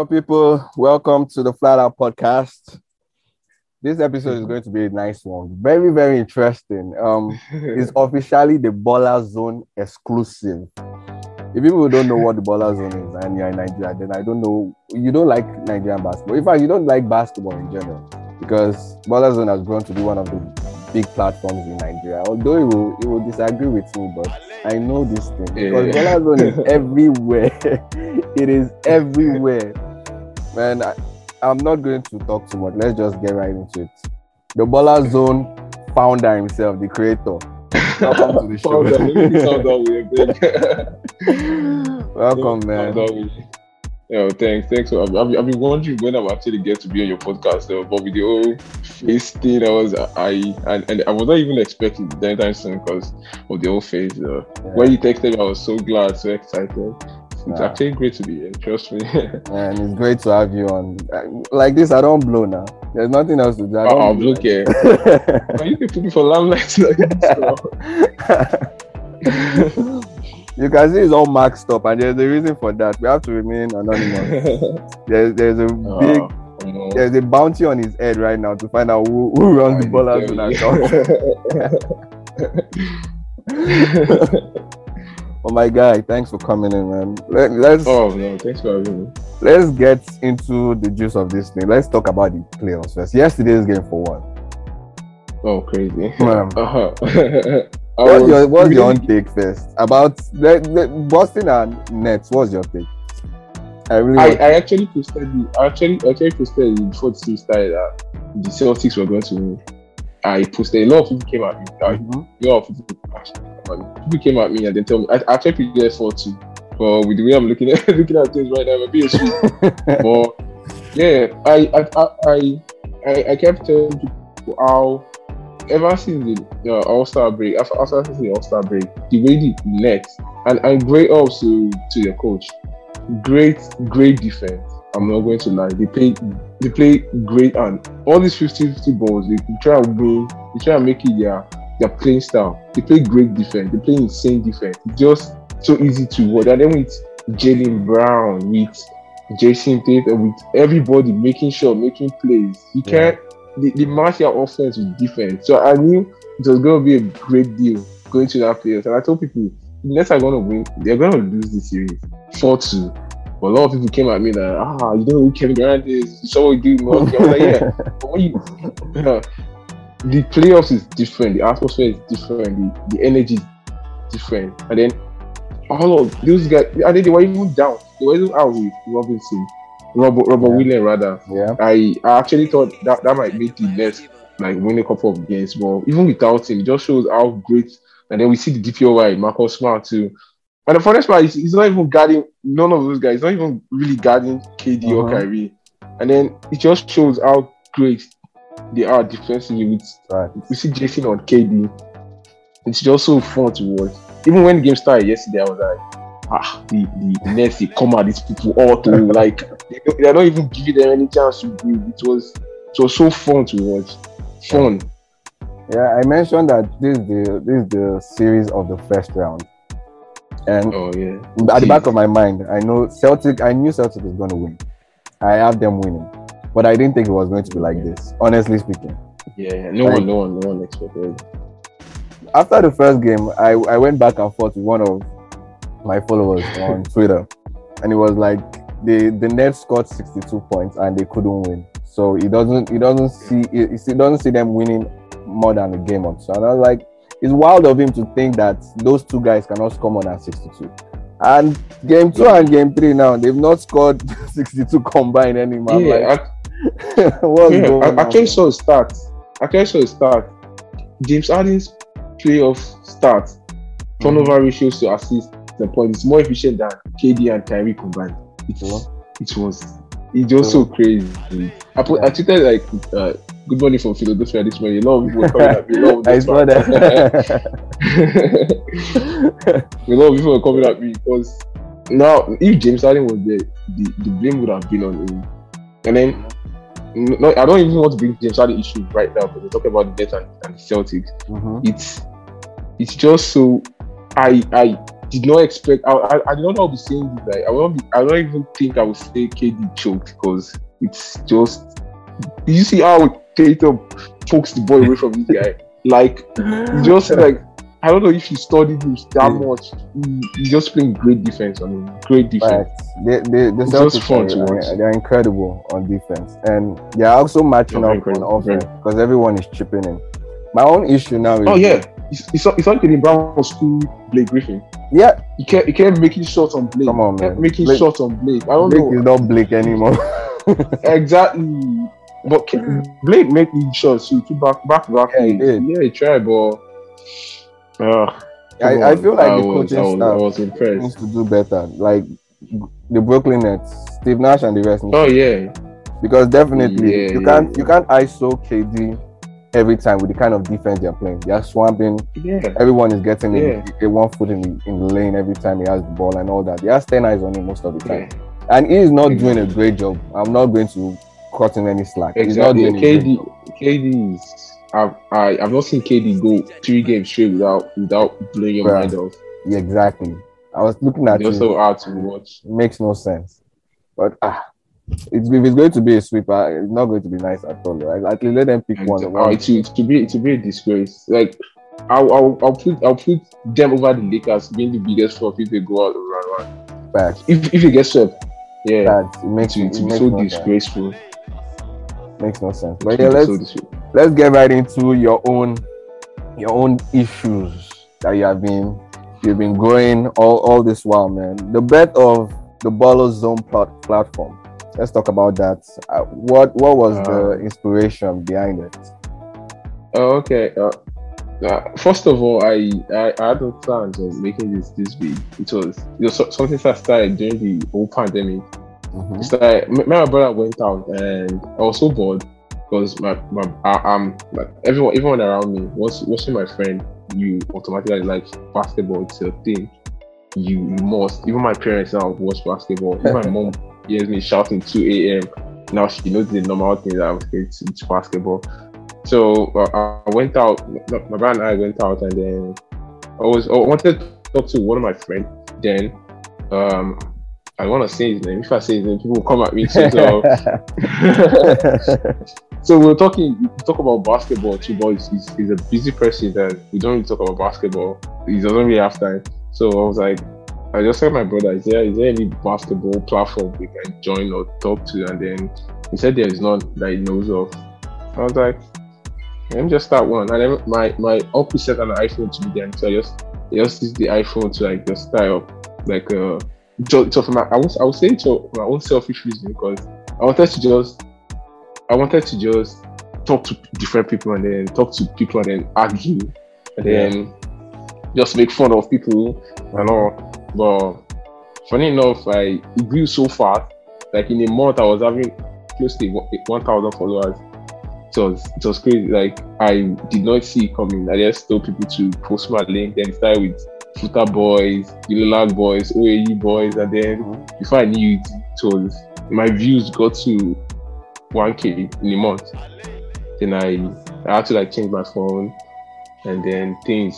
Hello, people. Welcome to the Flat Out Podcast. This episode is going to be a nice one. Very, very interesting. It's officially the Baller Zone exclusive. If people don't know what the Baller Zone is and you're in Nigeria, then I don't know. You don't like Nigerian basketball. In fact, you don't like basketball in general because Baller Zone has grown to be one of the big platforms in Nigeria. Although it will disagree with me, but I know this thing because Baller Zone is everywhere. It is everywhere. Man, I'm not going to talk too much. Let's just get right into it. The Baller Zone founder himself, the creator. Welcome to the show. Welcome, man. Yeah, thanks. I've been wondering when I'm actually get to be on your podcast, but with the whole face thing, I was not even expecting it anytime soon because of the whole face. When you texted me, I was so glad, so excited. It's actually great to be here, trust me. And it's great to have you on. Like this, I don't blow now. There's nothing else to do. I'll blow here. You can put me for limelight. You can see it's all maxed up, and there's a reason for that. We have to remain anonymous. There's a bounty on his head right now to find out who runs the Baller Zone account. Oh my guy, thanks for coming in, man. Thanks for having me. Let's get into the juice of this thing. Let's talk about the playoffs first. Yesterday's game for one. Oh, crazy. What's your own take first about the Boston and Nets? What's your take? I actually posted before the season started that the Celtics were going to win. I posted, a lot of people came at me. A lot of people came at me and they told me I actually predicted 4-2. But with the way I'm looking at things right now, I'm a bit But yeah, I kept telling people how ever since the All-Star break, after the All-Star break, the way the Nets and great also to your coach, great defense. I'm not going to lie. They play great, and all these 50-50 balls, they try and win. They try and make it their playing style. They play great defense. They play insane defense. It's just so easy to watch. And then with Jaylen Brown, with Jason Tatum, with everybody making plays, you can't. They match their offense with defense. So I knew it was going to be a great deal going to that playoffs. And I told people, the Nets are going to win. They're going to lose this series 4-2. But a lot of people came at me like, you know who Kevin Durant is? You saw what he did. I was like, yeah. But when the playoffs is different. The atmosphere is different. The energy is different. And then all of those guys, and then they were even down. They were even out with Robert Williams rather. Yeah. I actually thought that might make the Nets like win a couple of games. But even without him, it just shows how great. And then we see the DPOY, Marcus Smart too. And the funniest part is he's not even guarding none of those guys. He's not even really guarding KD or Kyrie. And then it just shows how great they are defensively. We see Jason on KD. It's just so fun to watch. Even when the game started yesterday, I was like, the Nets, they come at these people all through. Like, they're not even giving them any chance to breathe. It was so fun to watch. Fun. Yeah, I mentioned that this is the series of the first round. And at the back of my mind, I knew Celtic was going to win. I have them winning, but I didn't think it was going to be like this. Honestly speaking. Yeah. No one expected. After the first game, I went back and forth with one of my followers on Twitter, and it was like the Nets scored 62 points and they couldn't win. So he doesn't see them winning more than a game or so. And I was like, it's wild of him to think that those two guys cannot score more than 62. And game 2 and game 3 now, they've not scored 62 combined anymore. Yeah, I actually saw his stats. James Harden's playoff stats, turnover ratios to assists and points is more efficient than KD and Kyrie combined. It was so crazy. I tweeted like good morning from Philadelphia this morning. A lot of people were coming at me. I saw that. A lot of people were coming at me because now if James Harden was there, the blame would have been on him. And then I don't even want to bring James Harden issue right now, but we're talking about the Nets and the Celtics. It's just so did not expect. I don't know. I'll be saying this. Like I don't even think I would say KD choked because it's just. Did you see how Tatum pokes the ball away from this guy? Like, just like I don't know if you studied him that much. He's just playing great defense. I mean, great defense. Right. The just fun to watch. They're incredible on defense, and they're also matching up on offense because everyone is chipping in. My own issue now is it's not Jaylen Brown was school Blake Griffin. Yeah, he kept making shots on Blake. Come on, man. Making shots on Blake. I don't Blake know. Blake is not Blake anymore. Exactly. But Blake making shots too back. Yeah, he did. Yeah, he tried, but I feel like the coaching staff was impressed. needs to do better. Like the Brooklyn Nets, Steve Nash and the rest. Because definitely you can't ISO KD every time with the kind of defense they're playing. They're swamping. Yeah. Everyone is getting a 1 foot in the lane every time he has the ball and all that. He has 10 eyes on him most of the time. Yeah. And he is not doing a great job. I'm not going to cut him any slack. Exactly. KD is I've not seen KD go 3 games straight without blowing your mind off. Yeah, exactly. I was looking at it. It's so hard to watch. It makes no sense. But if it's going to be a sweeper, it's not going to be nice at all. Like, at least let them pick one. To be a disgrace. Like I'll put them over the Lakers being the biggest flop if they go out the run. Facts. If you get swept, it makes it so no disgraceful. Sense. Makes no sense. But let's get right into your own issues that you've been growing all this while, man. The birth of the Baller Zone platform. Let's talk about that. What was the inspiration behind it? Okay. First of all, I had no plans of making this big. It was something that started during the whole pandemic. Mm-hmm. It's like my brother went out and I was so bored because everyone around me was watching my friend. You automatically like basketball. It's a thing. You must. Even my parents now watch basketball. Even my mom hears me shouting 2 a.m. Now she knows the normal thing that I was going to basketball. So I went out. My brother and I went out, and then I wanted to talk to one of my friends. Then I want to say his name. If I say his name, people will come at me. So we talk about basketball too, but he's a busy person that we don't really talk about basketball. He doesn't really have time. So I was like, I just said my brother, is there any basketball platform we can join or talk to? And then he said there is none that he knows of. I was like, let me just start one. And then my uncle set an iPhone to me then, so I just used the iPhone to like just style up like so for I would say it for my own selfish reason because I wanted to just talk to different people and then talk to people and then argue and then just make fun of people and all. But funny enough, it grew so fast. Like in a month, I was having close to 1,000 followers. So it was crazy. Like I did not see it coming. I just told people to post my link. Then it started with Futa Boys, Unilag Boys, OAE Boys, and then before I knew it, my views got to 1K in a month. Then I had to like change my phone, and then things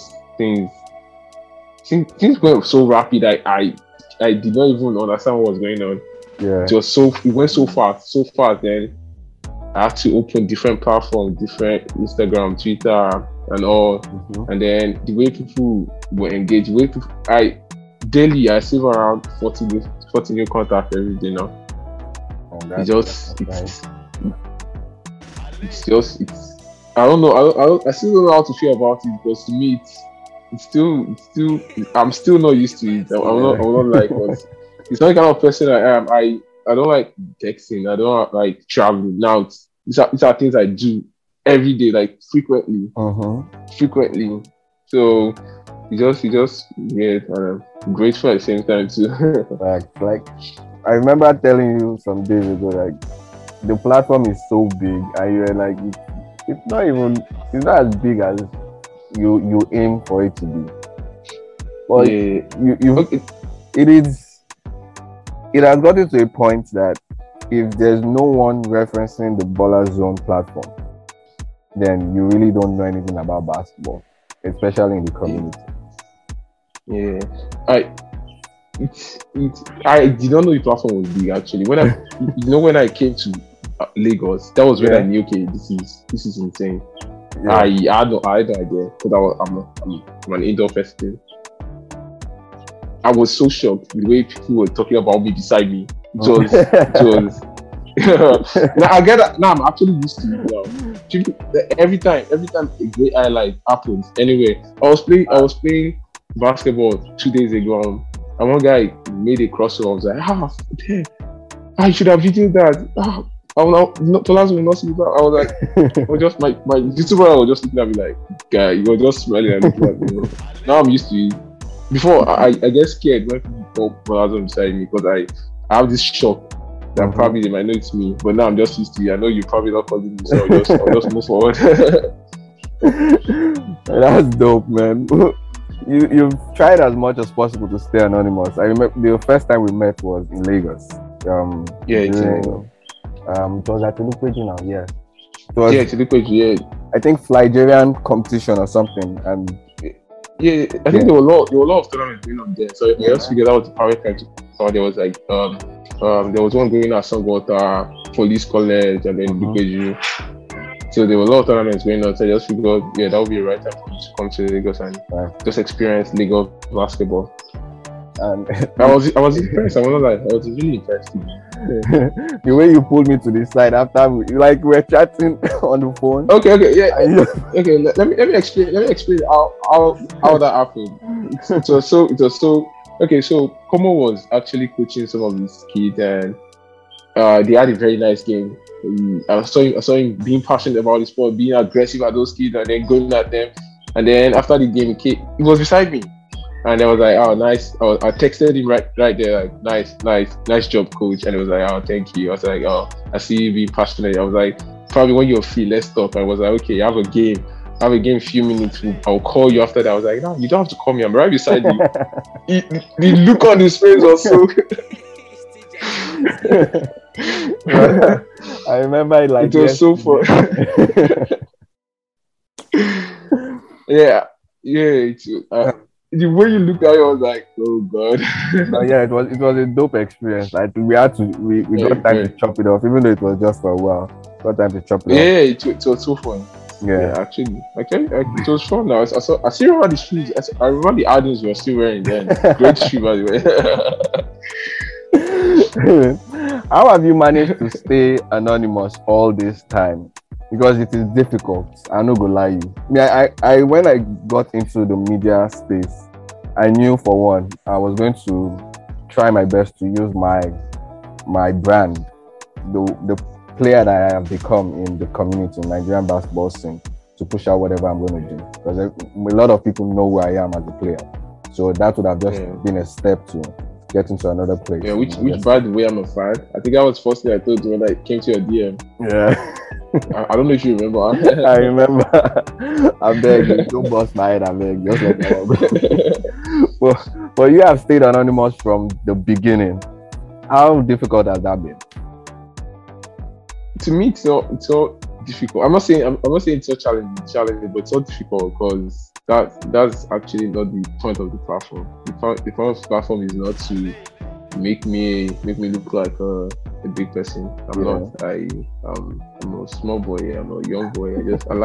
went so rapid. I did not even understand what was going on. Yeah, it went so fast. Then I had to open different platforms, different Instagram, Twitter, and all. Mm-hmm. And then the way people were engaged, daily I save around 40 new contacts every day now. I don't know. I still don't know how to feel about it because to me it's still I'm still not used to it. I'm not like it's not the kind of person I am. I don't like texting. I don't like traveling. Now these are things I do every day, like frequently. Frequently. So it's just weird and I'm grateful at the same time too. like I remember telling you some days ago, like the platform is so big and you're like it's not as big as you aim for it to be. But it has gotten to a point that if there's no one referencing the Baller Zone platform, then you really don't know anything about basketball, especially in the community. Yeah, I did not know the platform was big actually. When when I came to Lagos, that was when I knew, okay, this is insane. Yeah. I had no idea because I'm an indoor person. I was so shocked the way people were talking about me beside me. It was. Now I get that. Now I'm actually used to it now. Every time a great highlight happens. Anyway, I was playing basketball 2 days ago, and one guy made a crossover. I was like, damn, I should have videoed that. I will not see that. I was like, I was just my YouTuber was just looking at me like, guy, you were just smiling and looking at me. Now I'm used to it. Before I get scared when people talk beside me because I have this shock that probably they might know it's me, but now I'm just used to it. I know you're probably not calling me, so I'll just move forward. That's dope, man. You've tried as much as possible to stay anonymous. I remember the first time we met was in Lagos. It was at Tulukweju now, yeah. Tulukweju, yeah. I think Flygerian competition or something, and I think there were a lot of tournaments going on there. So I just figured out the private time. So there was like there was one going at Songwater, Police College, and then Tulukweju. So there were a lot of tournaments going on. So I just figured, that would be the right time for me to come to Lagos and just experience Lagos basketball. And I was impressed. I was really impressed. The way you pulled me to the side after we were chatting on the phone. Okay, yeah. Okay, let me explain. Let me explain how that happened. It was so. Okay, so Como was actually coaching some of these kids, and they had a very nice game. I saw him being passionate about the sport, being aggressive at those kids, and then going at them. And then after the game, he was beside me. And I was like, oh, nice. I texted him right there, like, nice job, coach. And he was like, oh, thank you. I was like, oh, I see you being passionate. I was like, probably when you're free, let's talk. I was like, okay, I have a game a few minutes. I'll call you after that. I was like, no, you don't have to call me. I'm right beside you. The look on his face was so... I remember it like it was so fun. yeah. The way you looked at it, I was like, oh god. It was a dope experience. Like we got time to chop it off, even though it was just for a while. Got time to chop it off. Yeah, it was so fun. Yeah, actually, it was fun. Now I still remember the shoes. I remember the Adams were still wearing then. Great shoe, by the way. How have you managed to stay anonymous all this time? Because it is difficult. I'm not gonna lie you. I when I got into the media space, I knew for one, I was going to try my best to use my brand, the player that I have become in the community, in Nigerian basketball scene, to push out whatever I'm going to do. Because a lot of people know who I am as a player. So that would have just been a step to get into another place. Yeah, which by the way, I'm a fan. I think that was the first thing I told you when I came to your DM. Yeah. I don't know if you remember. I remember. I beg you, don't bust my head. I beg you. Just let me go. But you have stayed anonymous from the beginning. How difficult has that been? To me, it's not difficult. I'm not saying it's not challenging, but it's not difficult because that's actually not the point of the platform. The point of the platform is not to make me look like a big person. I'm not. I'm a small boy. I'm a young boy.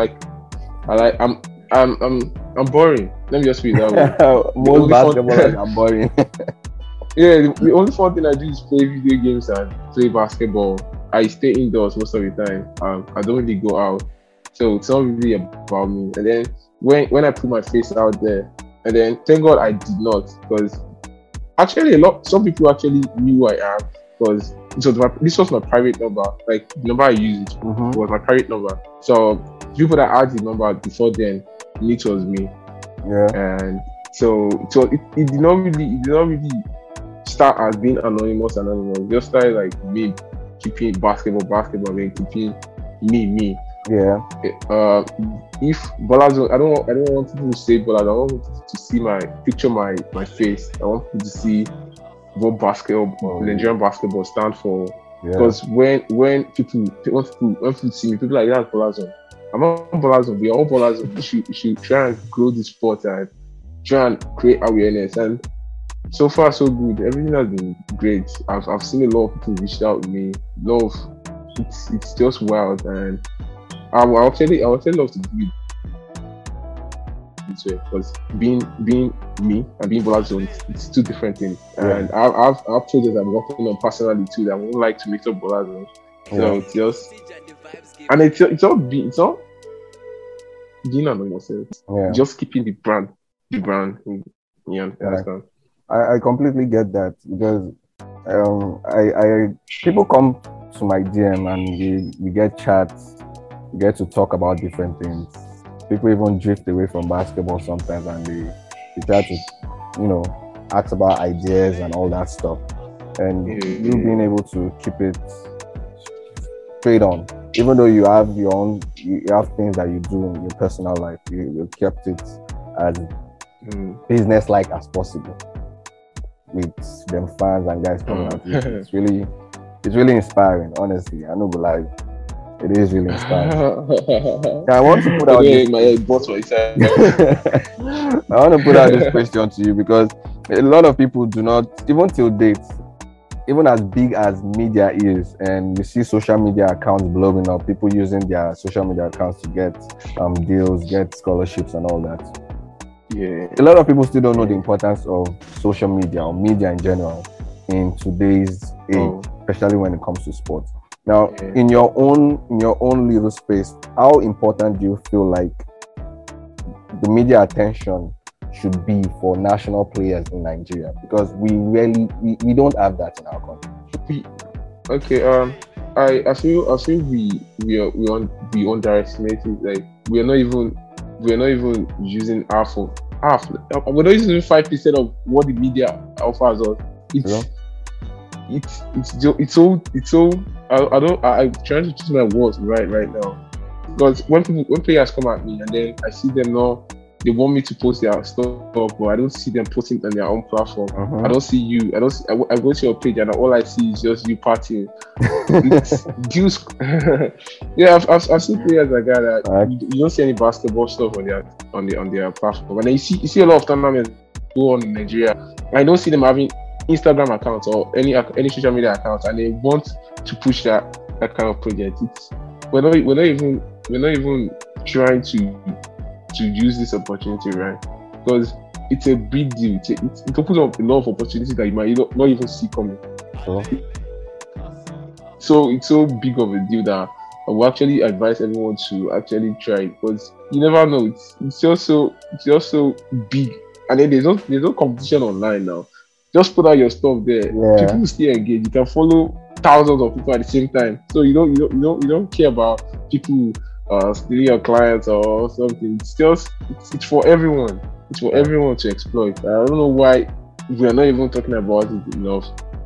I'm boring. Let me just be that way. Most basketballers are boring. Yeah, the only fun thing I do is play video games and play basketball. I stay indoors most of the time. I don't really go out, so it's not really about me. And then when I put my face out there, and then thank God I did not, because actually some people actually knew who I am, because this was my private number. Like the number I used was my private number. So people that had the number before then knew it was me. Yeah. And so it did not really start as being anonymous. It just started like me keeping basketball, then keeping me. Yeah. If Bolazon, I don't want people to say Bolazon. I want people to see my face. I want people to see what basketball, Nigerian basketball stand for. Because when people see me, people are like, that's Bolazon. I'm not Bolazon. We are all Bolazon. We should try and grow this sport and try and create awareness. And so far, so good. Everything has been great. I've seen a lot of people reach out to me. It's just wild, and I'll actually love to do it this way, because being me and being Bola Zone, it's two different things. And I've projects I'm working on personally too that I would like to mix up Bola Zone. So it's just, and it's all being on yourself. Yeah. Just keeping the brand. You understand? I completely get that, because I people come to my DM and we get chats, we get to talk about different things. People even drift away from basketball sometimes, and they try to, ask about ideas and all that stuff. And you being able to keep it straight on, even though you have you have things that you do in your personal life, you kept it as business-like as possible with them fans and guys coming out. It's really inspiring, honestly. I know, but like, it is really inspiring. I want to put out I want to put out this question to you, because a lot of people do not, even till date, even as big as media is, and you see social media accounts blowing up, people using their social media accounts to get deals, get scholarships and all that. Yeah. A lot of people still don't know the importance of social media or media in general in today's age, especially when it comes to sports. Now, in your own little space, how important do you feel like the media attention should be for national players in Nigeria? Because we don't have that in our country. Okay. I feel we underestimate it. Like, we're not even using half. We're not using 5% of what the media offers us. It's so. I'm trying to choose my words right now, because when players come at me and then I see them now, they want me to post their stuff, but I don't see them posting it on their own platform. I don't see you. I go to your page and all I see is just you partying. Yeah, I've seen players like that. You don't see any basketball stuff on their platform, and then you see a lot of tournaments go on in Nigeria. I don't see them having Instagram accounts or any social media accounts, and they want to push that kind of project. We're not even trying to use this opportunity, right? Because it's a big deal. It opens up a lot of opportunities that you might not even see coming. So it's so big of a deal that I will actually advise everyone to actually try it, because you never know. It's just so big, and then there's no competition online now. Just put out your stuff there. People will still engage. You can follow thousands of people at the same time. So you don't care about people stealing your clients or something. It's for everyone. It's for everyone to exploit. I don't know why we are not even talking about it enough.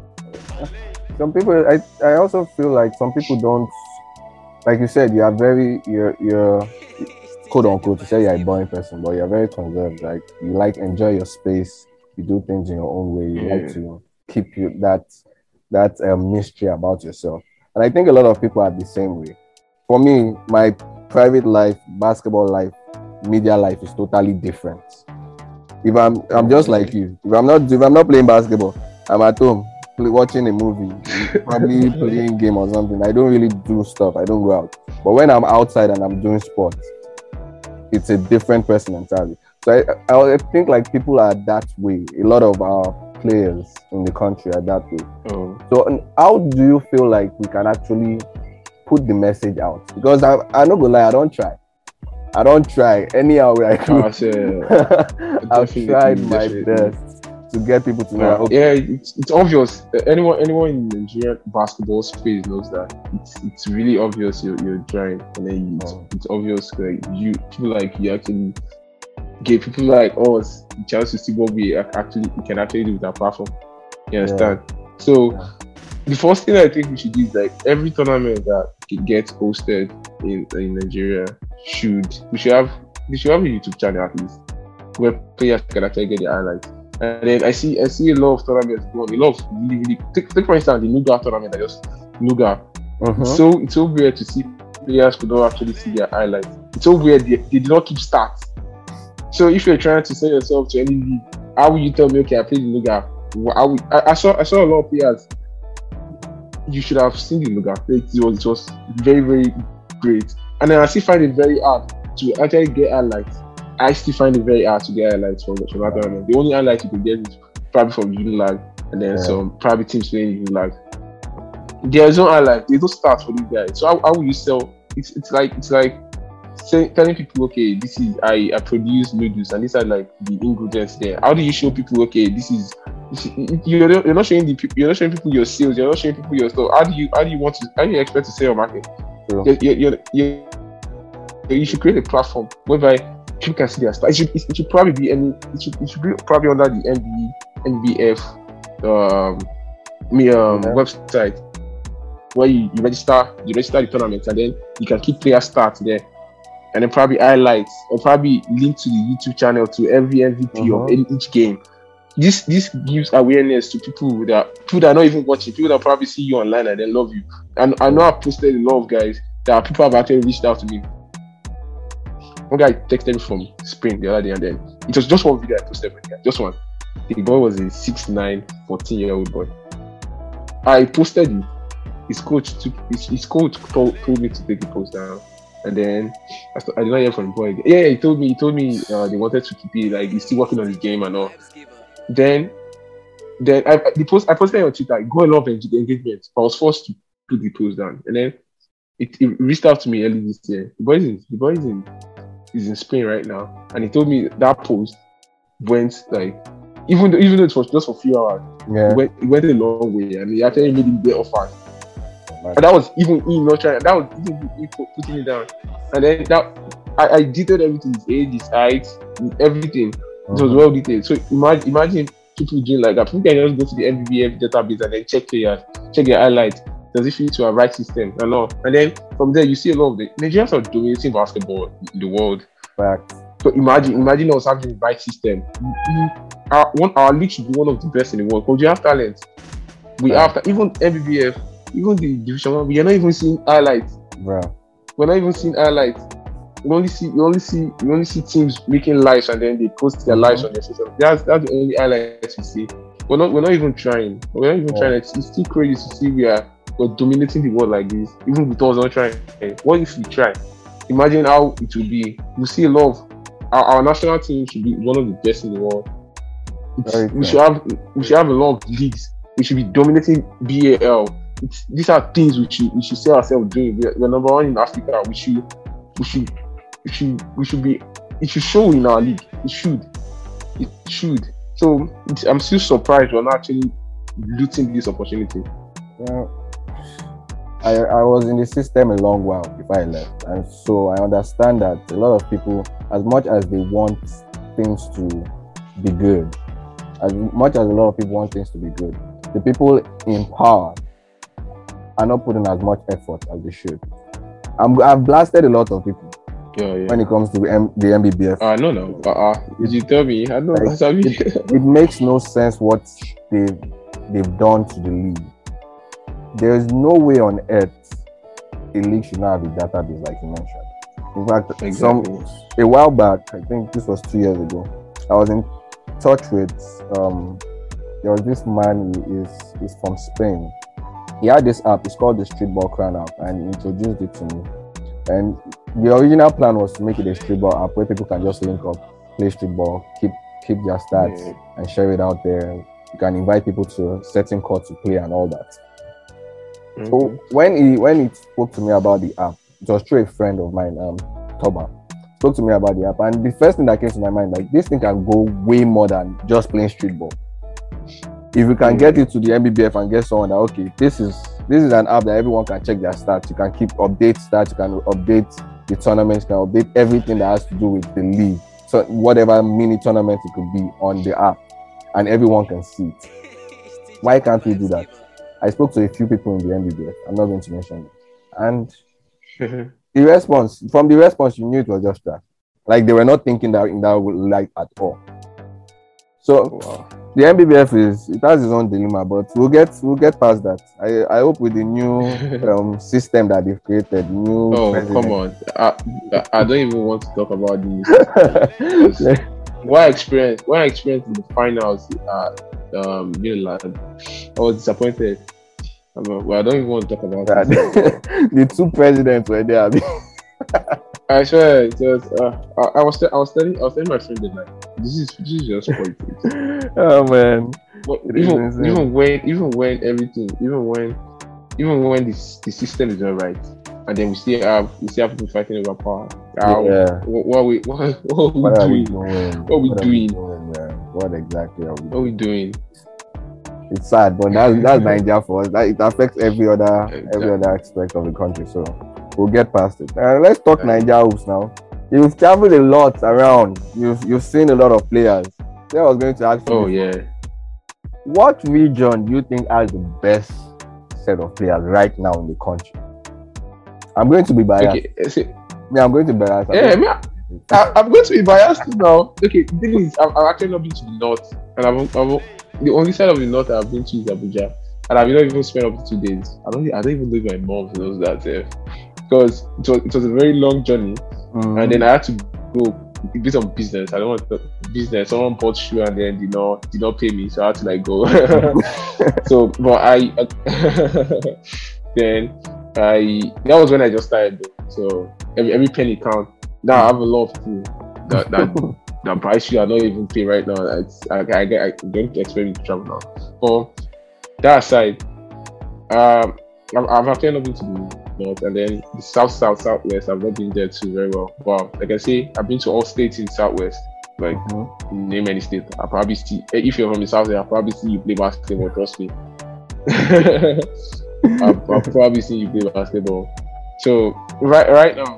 Some people, I also feel like some people don't, like you said, you're quote unquote, to say you're a boring person, but you're very conserved. Like, you like enjoy your space. You do things in your own way. You like to keep that mystery about yourself. And I think a lot of people are the same way. For me, my private life, basketball life, media life is totally different. If I'm just like you. If I'm not playing basketball, I'm at home watching a movie, probably playing game or something. I don't really do stuff. I don't go out. But when I'm outside and I'm doing sports, it's a different person entirely. So I think like people are that way. A lot of our players in the country are that way. So how do you feel like we can actually put the message out? Because I'm not gonna lie, I don't try anyhow I could. I've tried my best to get people to know. Yeah, it's obvious. Anyone in the Nigerian basketball space knows that it's really obvious you're trying, and then it's obvious like people like you actually give people like us the chance to see what we can actually do with our platform. You understand? So the first thing I think we should do is, like, every tournament that gets hosted in Nigeria we should have a YouTube channel at least, where players can actually get their highlights. And then I see a lot of tournaments going. A lot of really take for instance the Nuga tournament. So it's so weird to see players who don't actually see their highlights. It's so weird they do not keep stats. So if you're trying to sell yourself to any league, how will you tell me, okay, I played the Liga? I saw a lot of players. You should have seen the Liga. It was very, very great. And then I still find it very hard to actually get highlights. I still find it very hard to get highlights from that tournament. The only highlights you can get is probably from Unilag, and then some private teams playing Unilag. There's no highlight. There's no stats for these guys. So how will you sell? It's like telling people, okay, this is I produce noodles and these are like the ingredients there. How do you show people, okay, this is you're not showing people your sales, you're not showing people your stuff. How do you expect to sell your market? You should create a platform whereby people can see their stuff. It should probably be under the NBF website, where you register the tournament, and then you can keep player stats there, and then probably highlights, or probably link to the YouTube channel to every MVP of each game. This gives awareness to people that are not even watching, people that probably see you online and then love you. And I know I've posted a lot of guys that people have actually reached out to me. One guy texted me from Spain the other day, and then it was just one video I posted for the guy, just one. The boy was a 6'9", 14-year-old boy. I posted it. His coach told me to take the post down, and then I did not hear from the boy again. Yeah, he told me they wanted to keep it, like he's still working on his game and all. Then I posted it on Twitter. It got a lot of engagement, but I was forced to put the post down, and then it reached out to me early this year. The boy is in Spain right now, and he told me that post went like, even though it was just for a few hours, it went a long way, and he actually made him get offers. And that was even him not trying. That was even him putting it down. And then I detailed everything: his age, his height, everything. It was well detailed. So imagine people doing like that. People can just go to the NBBF database and then check their highlights. Does it fit to a right system and all? And then from there, you see a lot of the Nigerians are dominating basketball in the world. Fact. So imagine us having the right system. Our league should be one of the best in the world because we have talent. We have even NBBF, even the Division 1. We are not even seeing highlights. Bro. We're not even seeing highlights. We only see teams making lives and then they post their lives on their system. That's the only highlights we see. We're not even trying. Trying. It's still crazy to see we're dominating the world like this, even with us not trying. What if we try? Imagine how it will be. We see a lot of our national team should be one of the best in the world. We should have a lot of leagues. We should be dominating BAL. These are things we should see ourselves doing. We're number one in Africa. We should be. It should show in our league. It should. So I'm still surprised we're not actually looting this opportunity. Yeah. I was in the system a long while before I left, and so I understand that a lot of people, as much as they want things to be good, as much as a lot of people want things to be good, the people in power are not putting as much effort as they should. I've blasted a lot of people when it comes to the NBBF. No. Did you tell me? I know. Like, it makes no sense what they've done to the league. There is no way on earth a league should not have a database like you mentioned. In fact, a while back, I think this was 2 years ago, I was in touch with there was this man who is from Spain. He had this app, it's called the Streetball Crown app, and he introduced it to me. And the original plan was to make it a streetball app where people can just link up, play streetball, keep their stats and share it out there. You can invite people to certain courts to play and all that. So when he spoke to me about the app, it was through a friend of mine, Toba, spoke to me about the app, and the first thing that came to my mind, like, this thing can go way more than just playing street ball. If you can get it to the NBBF and get someone that, okay, this is an app that everyone can check their stats, you can update stats, you can update the tournaments, you can update everything that has to do with the league. So whatever mini tournament it could be on the app, and everyone can see it. Why can't we do that? I spoke to a few people in the NBBF. I'm not going to mention it. And the response, you knew it was just that. Like, they were not thinking that in that light at all. So The MBBF it has its own dilemma, but we'll get past that. I hope with the new system that they've created, new. Oh, president. come on! I don't even want to talk about this. What I experienced in the finals, Unilag, I was disappointed. Well, I don't even want to talk about it. The two presidents were there. I swear, it was, I was telling my friend that like this is just politics. Oh man! But even when the system is not right, and then we still have people fighting over power. What are we doing? What exactly are we doing? What are we doing? It's sad, but that's Nigeria for us. It affects every other aspect of the country. So we'll get past it. Let's talk Nigeria hoops now. You've traveled a lot around. You've seen a lot of players. So I was going to ask you. Oh yeah. What region do you think has the best set of players right now in the country? I'm going to be biased. Okay, I'm going to be biased. I'm going to be biased now. Okay, the thing is, I've actually not been to the north, and the only side of the north I've been to is Abuja, and I've not even spent up to 2 days. I don't even know if my mom knows that, because it was a very long journey, and then I had to go based on business. I don't want to business. Someone bought shoe and then did not pay me, so I had to like go. So, but that was when I just started though. So every penny count. Now I have a lot of people that buy shoe I don't even pay right now. I don't expect me to travel now. But that aside, I've actually not been to the north, and then the southwest. I've not been there too very well. But like I say, I've been to all states in southwest. Like name any state, I'll probably see. If you're from the south, I'll probably see you play basketball. Trust me. I'll probably see you play basketball. So right now,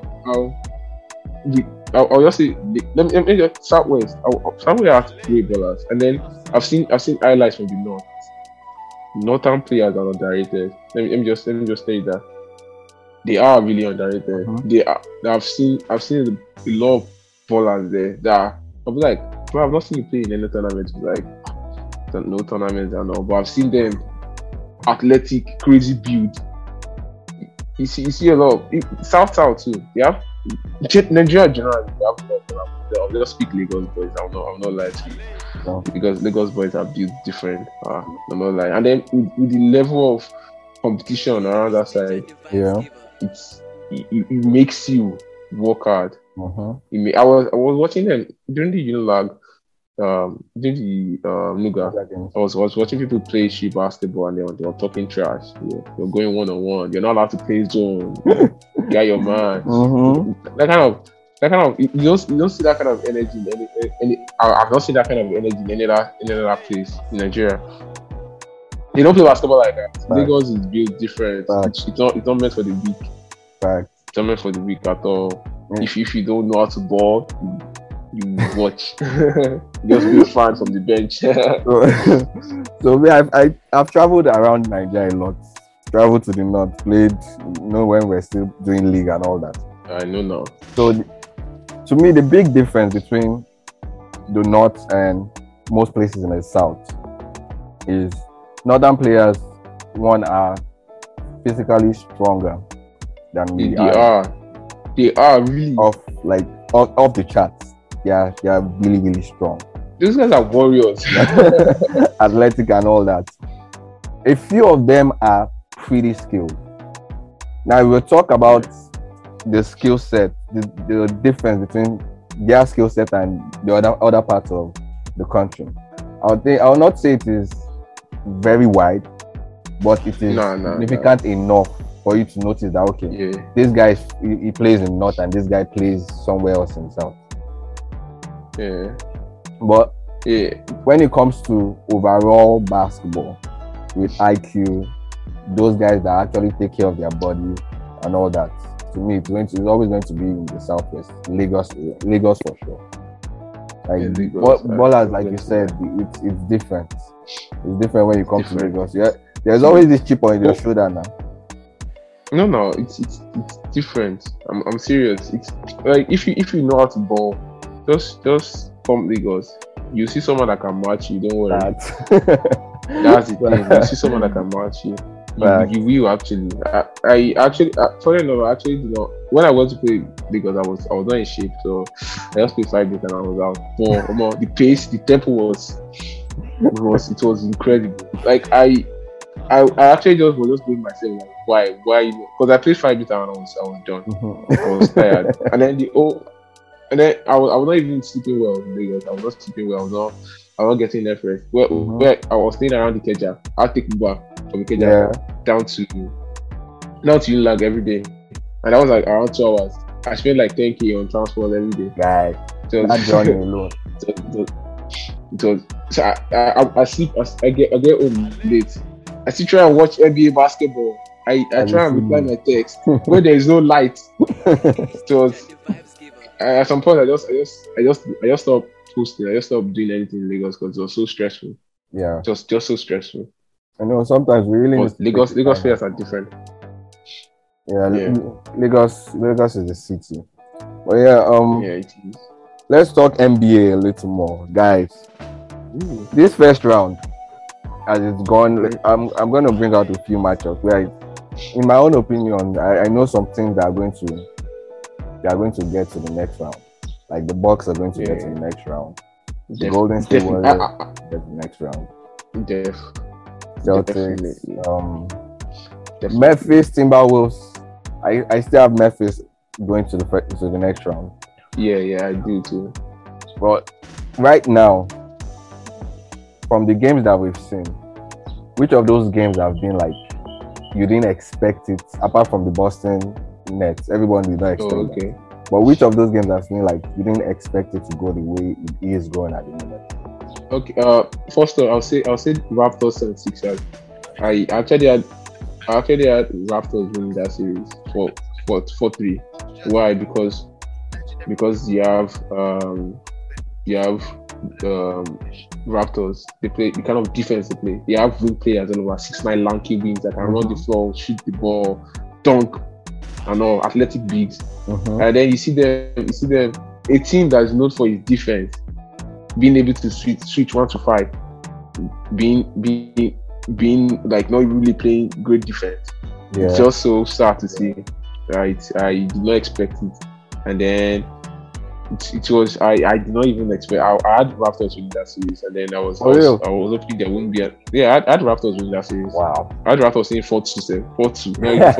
I'll just say let me just southwest. Southwest has great ballers, and then I've seen highlights from the north. Northern players are underrated. Let me just tell you that they are really underrated. They are. I've seen a lot of ballers there that I'll be like, bro, I've not seen you play in any tournament. Like, no tournaments and all, but I've seen them athletic, crazy build. You see a lot of South too. Yeah, Nigeria generally. I'll just speak Lagos boys. I'll not lie to you. No. Because Lagos boys are built different. I'm not lying. And then with the level of competition around that side, it makes you work hard. I was watching them during the Unilag, during the Nuga. I was watching people play street basketball, and they were talking trash. You're going 1-on-1. You're not allowed to play zone. Get your man. That kind of you don't see that kind of energy in any. I've not seen that kind of energy in any other place in Nigeria. They don't play basketball like that. Right. Lagos is built different. It's not meant for the weak. Right. It's not meant for the weak at all. If you don't know how to ball, you watch. Just be a fan from the bench. So I've traveled around Nigeria a lot. Traveled to the north, played. When we're still doing league and all that. I know now. So to me, the big difference between the north and most places in the south is northern players, one, are physically stronger than we are. They are really off the charts. They are really, really strong. These guys are warriors. Athletic and all that. A few of them are pretty skilled. Now we'll talk about the skill set, the difference between their skill set and the other parts of the country. I will not say it is very wide, but it is significant enough for you to notice that this guy he plays in north and this guy plays somewhere else in south. But when it comes to overall basketball with IQ, those guys that actually take care of their body and all that, to me, it's always going to be in the southwest, Lagos for sure. Like ballers, like you said, it's different. It's different when you come to Lagos. Yeah, there's always this chip on your shoulder now. No, it's different. I'm serious. It's like if you know how to ball, just come Lagos. you see someone that can match you. Don't worry. That. That's the thing. You see someone that can match you. You will actually. I actually, funny enough, I actually did not. When I went to play because I was not in shape, so I just played 5 minutes and I was out. More, the pace, the tempo was incredible. Like I actually was just going myself like, why? Because I played 5 minutes and I was done. I was tired, and then I was not even sleeping well in Lagos. I was not sleeping well. I was not getting enough rest. Where I was staying around the Ikeja, I'll take me back from Ikeja down to Unilag every day, and that was like around 2 hours. I spent like 10K on transport every day. Right. That journey alone. So I sleep. I get home late. I still try and watch NBA basketball. I try and reply my text when there is no light. So at some point I just stopped posting. I just stopped doing anything in Lagos because it was so stressful. Yeah. Just so stressful. I know sometimes we really Lagos fairs are different. Yeah. Lagos is the city. But yeah, it is. Let's talk NBA a little more, guys. This first round, as it's gone, I'm going to bring out a few matchups where, in my own opinion, I know some things that are going to get to the next round. Like the Bucks are going to get to the next round. The Golden State Warriors get to the next round. Celtics, Memphis Timberwolves. I still have Memphis going to the next round. Yeah, I do too. But right now, from the games that we've seen, which of those games have been like you didn't expect it, apart from the Boston Nets? Everyone did not expect it. But which of those games have been like you didn't expect it to go the way it is going at the moment? Okay. First of all, I'll say Raptors 76ers. I actually had Raptors winning that series for 4-3. Why? Because you have Raptors. They play the kind of defense they play. They have wing players and over 6'9" lanky wings that can run the floor, shoot the ball, dunk, and all athletic bigs. And then you see them, a team that is known for its defense, being able to switch 1 to 5, being like not really playing great defense. Yeah. It's just so sad to see. Right, I did not expect it, and then it was I did not even expect. I had Raptors winning that series, and then I was hoping there wouldn't be. I had Raptors winning that series. Wow. I had Raptors saying 4-2.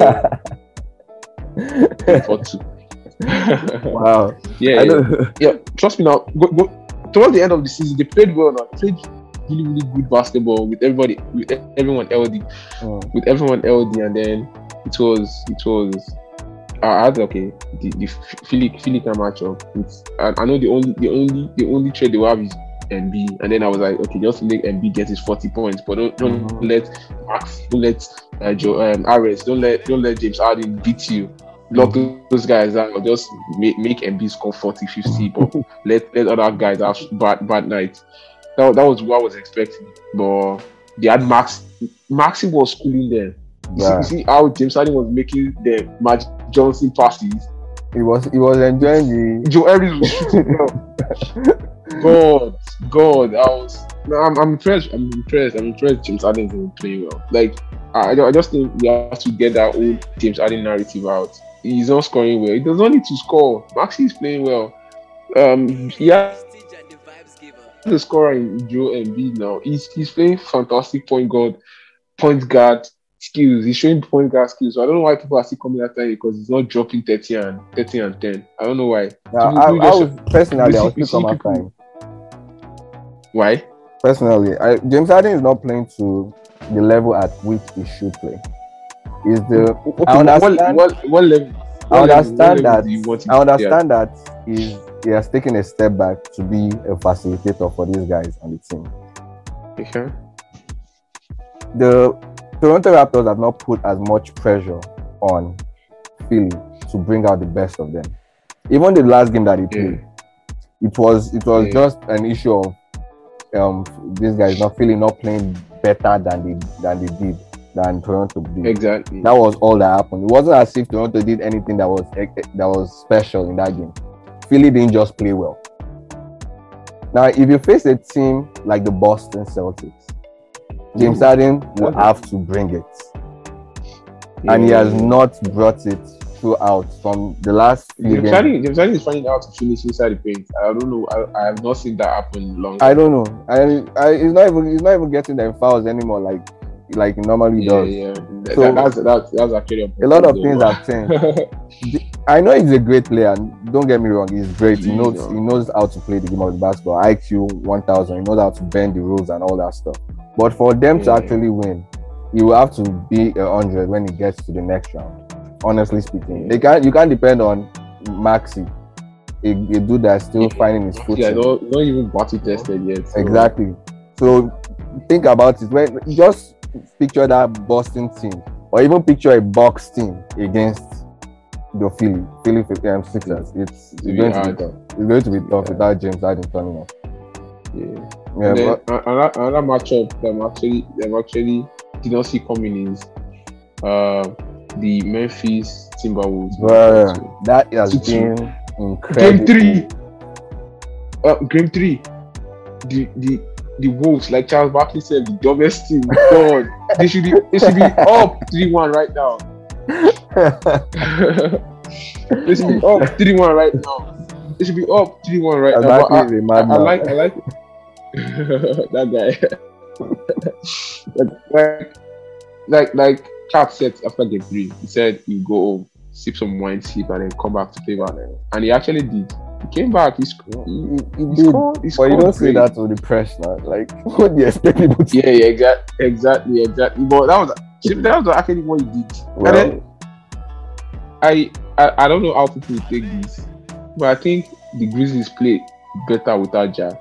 Wow. Yeah. Trust me now. Go, towards the end of the season, they played well. Now they played really, really good basketball with everyone LD, and then it was. I had the Philly matchup. I know the only trade they will have is MB, and then I was like, okay, just make MB get his 40 points, but don't let Max, don't let Ares, don't let James Harden beat you. Lock those guys out, or just make MB score 40, 50, but let other guys have bad nights. That was what I was expecting, but they had Maxi was schooling them. Yeah. You see how James Harden was making the Magic Johnson passes. He was enjoying the Joe Harris was shooting. God, I'm impressed. James Harden is playing well. Like I just think we have to get that old James Harden narrative out. He's not scoring well. He does not need to score. Maxi is playing well. The scorer in Joe Embiid now. He's playing fantastic point guard skills. He's showing point guard skills. So I don't know why people are still coming after him, because he's not dropping 30 and 10. I don't know why. I would still come after him. Why? Personally, James Harden is not playing to the level at which he should play. Is the I understand. What level? I understand that he has taken a step back to be a facilitator for these guys on the team. Okay. The Toronto Raptors have not put as much pressure on Philly to bring out the best of them. Even the last game that he played, it was just an issue of these guys not playing better than Toronto did. Exactly. That was all that happened. It wasn't as if Toronto did anything that was special in that game. Philly didn't just play well. Now, if you face a team like the Boston Celtics, James Harden will have to bring it. And he has not brought it throughout from the last few games. James Harden is finding out to finish inside the paint. I don't know. I have not seen that happen long. I don't know. He's not even getting them fouls anymore like he normally does. Yeah. So that's actually a lot of things have changed. I know he's a great player. Don't get me wrong. He's great. He knows how to play the game of the basketball. IQ 1000. He knows how to bend the rules and all that stuff. But for them to actually win, he will have to be 100 when he gets to the next round. Honestly speaking, you can't depend on Maxi, a dude that's still finding his foot. Yeah, not even battle tested yet. So. Exactly. So think about it. When just picture that Boston team, or even picture a Bucks team against the Philly Sixers. It's going to be tough without James Harden turning up. Yeah. Another matchup that I'm actually did not see coming is the Memphis Timberwolves. Bro, that has been incredible. Game 3. The Wolves, like Charles Barkley said, the dumbest team. God, they should be up 3-1 right now. They should be up 3-1 right now. They should be up 3-1 right now. I like that guy. like Kat said after game 3, he said he'd go home, sip some wine, sleep, and then come back to play Valorant. And he actually did. He came back. He scored. But you don't say that to the press now. Like, what do you expect people to? Yeah, exactly. But that was actually what he did. Well, and then I don't know how people take this, but I think the Grizzlies play better without Ja.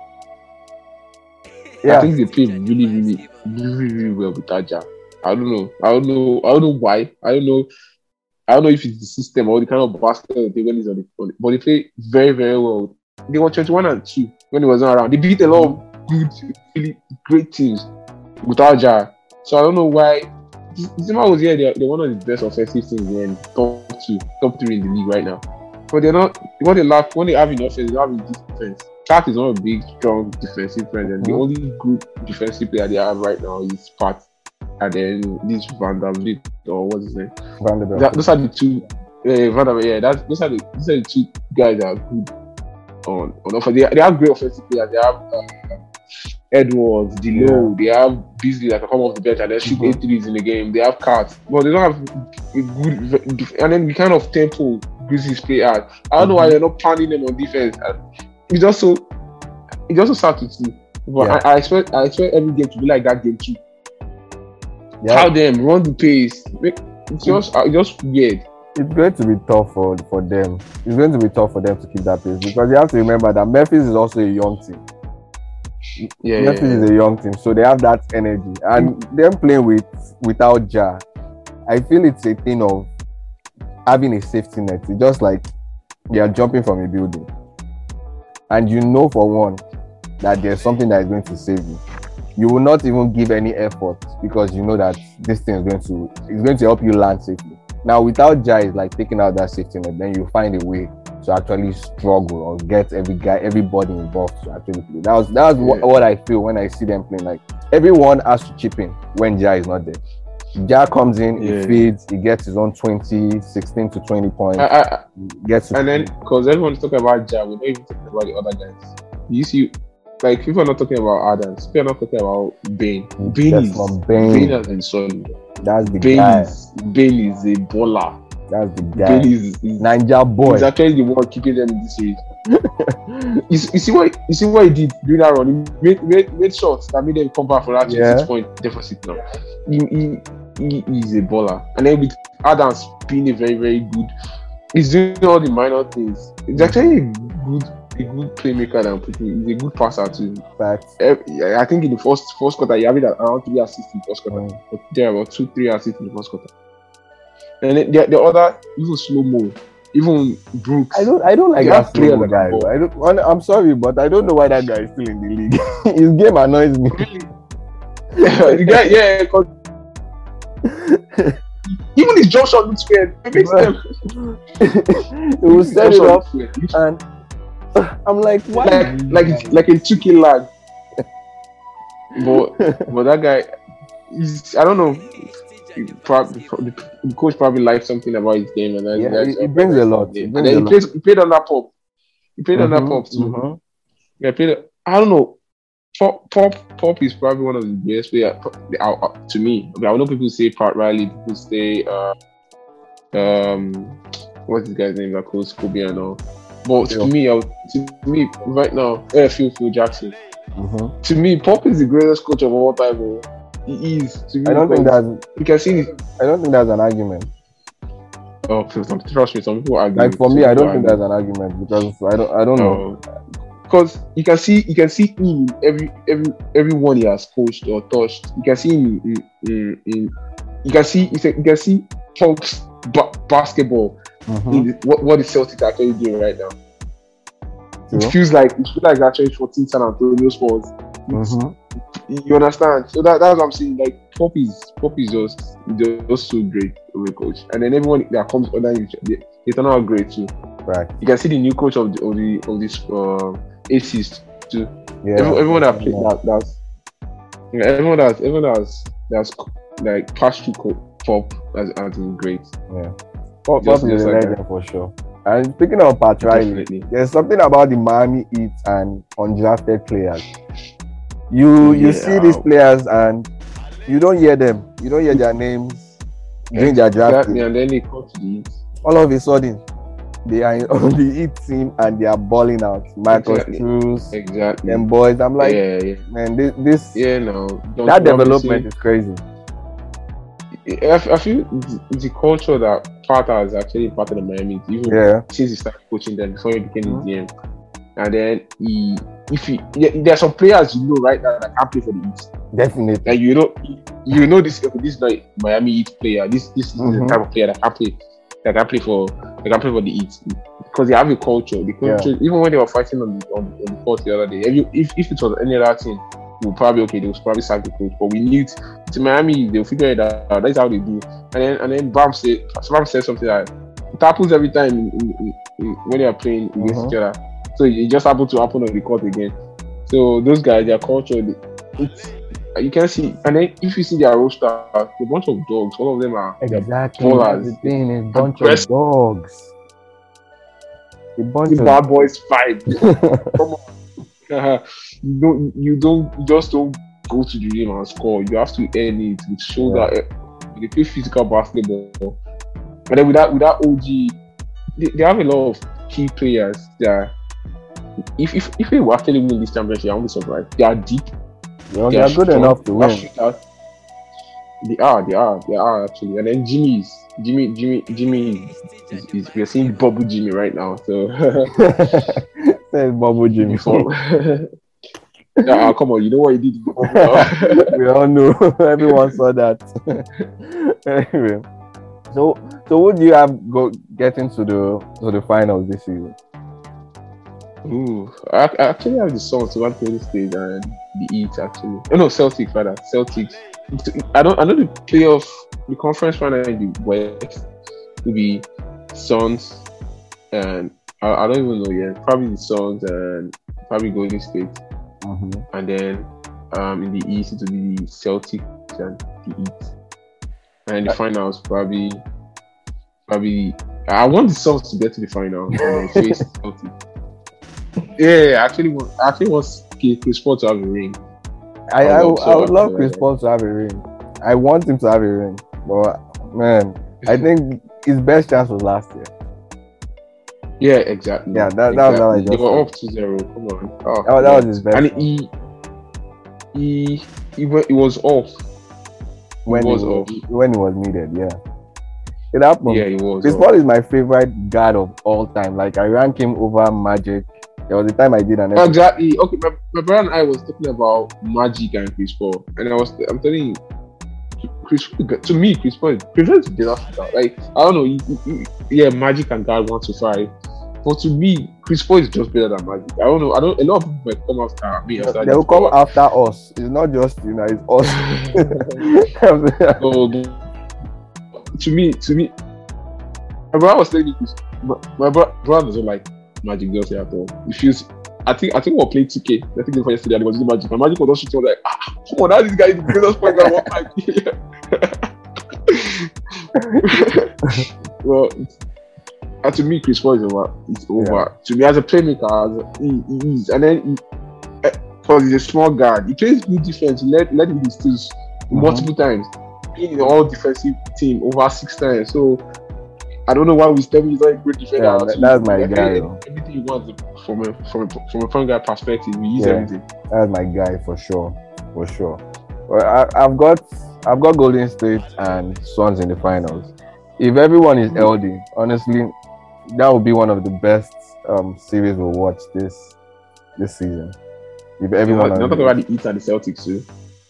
Yeah. I think they play really, really well without Ja. I don't know why. I don't know if it's the system or the kind of basketball they when he's on the phone. But they play very, very well. They were 21-2 when he was not around. They beat a lot of good, really great teams without Ja. So I don't know why. Zima was here. They're one of the best offensive teams in top 3 in the league right now. But they're not. When they have enough offense, they don't have enough defense. Cat is not a big, strong defensive friend, and the only good defensive player they have right now is Pat. And then this Vanderbilt, or what's his name? Vanderbilt. Those are the two. Vanderbilt. Yeah, those are the two guys that are good on offense. They have great offensive players. They have Edwards, D'Lo. They have Beasley that can come off the bench and then shoot 8 threes in the game. They have Cat, but they don't have a good. And then the kind of tempo Grizzlies play at. I don't know why they're not pounding them on defense. It's also sad to see. But I expect every game to be like that game too. Yeah. How them run the pace? It's just weird. It's going to be tough for them. It's going to be tough for them to keep that pace because you have to remember that Memphis is also a young team. Memphis is a young team, so they have that energy. And them playing without Ja, I feel it's a thing of having a safety net. It's just like you are jumping from a building, and you know for one that there's something that is going to save you. You will not even give any effort because you know that this thing is going to help you land safely. Now, without Ja, it's like taking out that safety net, then you find a way to actually struggle or get everybody involved to actually play. That's what I feel when I see them playing. Like everyone has to chip in when Ja is not there. Ja comes in, he feeds, he gets his own 16 to 20 points. And then because everyone's talking about Ja, we're not even talking about the other guys. You see. Like, people are not talking about Adams. People are not talking about Bane. Bane has been solid. That's the guy. Bane is a baller. That's the guy. Bane is Ninja boy. He's actually the one keeping them in this age. you see what he did during that run? He made shots that made them come back for that 6-point deficit now. He's a baller. And then with Adams being a very, very good, he's doing all the minor things. It's actually a good playmaker and he's a good passer too. But I think in the first quarter he had around 3 assists in the first quarter. But there about 2-3 assists in the first quarter. And then the other, even slow-mo, even Brooks. I don't like that slow-mo guy. I'm sorry, but I don't know why that guy is still in the league. His game annoys me. The guy, because even his jump shot looks weird. It makes them. He will set it up and I'm like, why? Like a 2K lag. But that guy, I don't know. The coach probably liked something about his game, and it brings a lot. And then he played under Pop. He played under Pop too. Mm-hmm. Yeah, I don't know. Pop is probably one of the best players to me. I know people say Pat Riley, people say what's this guy's name? Like Kobe and all. But to me, right now, Phil Jackson. Mm-hmm. To me, Pop is the greatest coach of all time. Bro. He is. To me, I don't think you can see. I don't think that's an argument. Oh, trust me, some people argue. Like for me, I don't think that's an argument because I don't know. Because you can see him in everyone he has coached or touched. You can see him you can see Pop's basketball in what the Celtics are actually doing right now. It feels like actually 14 San Antonio Spurs. You understand? So that's what I'm saying. Like Pop is just so great of a coach, and then everyone that comes under him, they turn out great too. Right. You can see the new coach of this Aces too. Yeah. Everyone that played everyone that's like passed through Pop has been great. Yeah. Pop is a legend for sure. And speaking of Pat Riley, there's something about the Miami Heat and undrafted players. You see these players and you don't hear them. You don't hear their names during their draft. And then they come to the Heat. All of a sudden, they are on the Heat team and they are balling out. Michael Struz, them boys. I'm like, man, this that development is crazy. I feel the culture that Pat has actually part of the Miami team, since he started coaching them before he became the GM. And then there are some players right now that can't play for the Heat. Definitely. And you know this is not Miami Heat player. This is the type of player that can play for the Heat because they have a culture. The culture, even when they were fighting on the court the other day, if it was any other team, they would probably sack the coach. But we need to Miami, they'll figure it out. That's how they do. And then Bam said something like it happens every time when they are playing against each other. So it just happened to happen on the court again. So those guys, their culture, you can see. And then if you see their roster, a bunch of dogs. All of them are ballers. The thing is, a bunch of dogs. A bunch of bad boys vibe. Come on. You just don't go to the game and score. You have to earn it with shoulder. They play physical basketball. And then with that OG, they have a lot of key players that if they will actually win this championship, I won't be surprised. They are deep. They are good enough to win. They are actually. And then Jimmy is we are seeing Bubble Jimmy right now. So there's Bubble Jimmy. Come on, you know what he did. We all know. Everyone saw that. Anyway, so would you have getting to the finals this season? Ooh, I actually have the Suns to one play this stage and the Heat actually. Oh no, Celtics rather. Celtics. I know the playoff, the conference final in the West will be Suns and I don't even know yet. Probably the Suns and probably Golden State. And then in the East it will be the Celtics and the Heat. And the finals probably I want the Suns to get to the final and then face Celtics. I actually want Chris Paul to have a ring. I would love Chris Paul to have a ring. I want him to have a ring. But man, I think his best chance was last year. Yeah, exactly. Yeah, that was how I just They were off 2-0. Come on. Oh, that was his best. And he was off. When he was needed, yeah. It happened. Yeah, he was. Chris Paul is my favorite guard of all time. Like I rank him over Magic. There was a time I did an episode. Exactly. Okay, my brother and I was talking about Magic and Chris Paul, and I'm telling you, Chris Paul is better. Like I don't know, Magic and guard 1 to 5, but to me, Chris Paul is just better than Magic. I don't know. A lot of people might come after me. They will come after us. It's not just it's us. So, to me, my brother was telling me my brother doesn't like Magic does it at all. It feels. I think we'll play 2K. I think for yesterday and it was using Magic. And Magic was just shooting like, come on, how this guy is the greatest point guard of all time. Well, and to me, Chris Paul is over. It's over. Yeah. To me, as a playmaker, he is. And then, because he's a small guard, he plays good defense. Let him be steals multiple times. Being in the all defensive team over 6 times. So, I don't know why we still he's not a great defender. Yeah, that's my guy. Everything he wants from a point guard perspective, we use everything. That's my guy for sure. Well, I've got Golden State and Suns in the finals. If everyone is healthy, honestly, that would be one of the best series we'll watch this season. If everyone, not talking about the Heat and the Celtics too.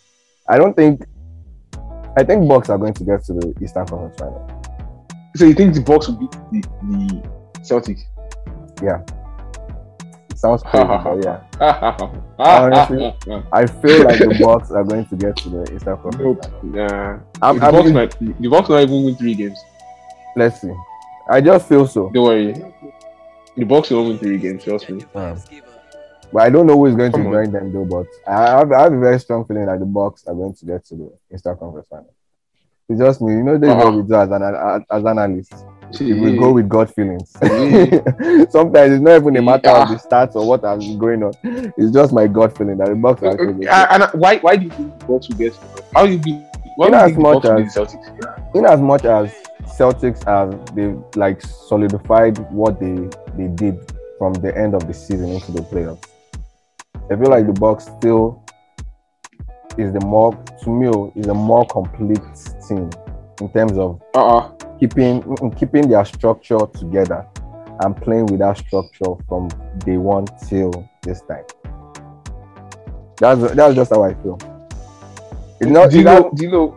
I think Bucks are going to get to the Eastern Conference final. So you think the Bucks will beat the Celtics? Yeah. It sounds crazy, but yeah. Honestly, I feel like the Bucks are going to get to the Eastern Conference final. The Bucks not even win 3 games. Let's see. I just feel so. Don't worry. The Bucks will win 3 games, trust me. But I don't know who is going to join them though. But I have a very strong feeling that the Bucks are going to get to the Eastern Conference final. It's just me, this is what we do as analysts. We go with gut feelings. Sometimes it's not even a matter of the stats or what has been going on. It's just my gut feeling that the Bucks are going to get. And why do you think the Bucks will get? How do you be? In as much as Celtics have they solidified what they did from the end of the season into the playoffs. I feel like the Bucks still is a more complete team in terms of keeping their structure together and playing with that structure from day one till this time. That's just how I feel. Do you know